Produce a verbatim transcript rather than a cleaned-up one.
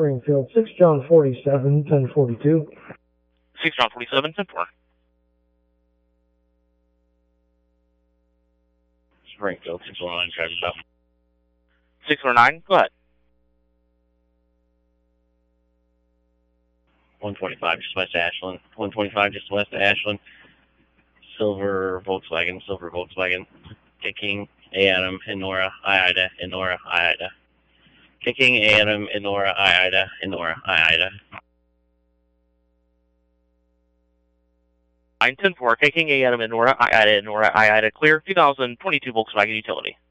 Springfield, six John forty-seven, ten forty-two. six John forty-seven, ten four. Springfield, six one nine, traffic stop. six one nine, go ahead. one twenty-five, just west of Ashland. one twenty-five, just west of Ashland. Silver Volkswagen, silver Volkswagen. Kicking A Adam, Enora, I Ida, Enora, I Ida. Kicking A Adam, Enora, I Ida, Enora, I Ida. nine ten four, taking A Adam, Enora, I Ida, Enora, I Ida, clear, two thousand twenty-two Volkswagen Utility.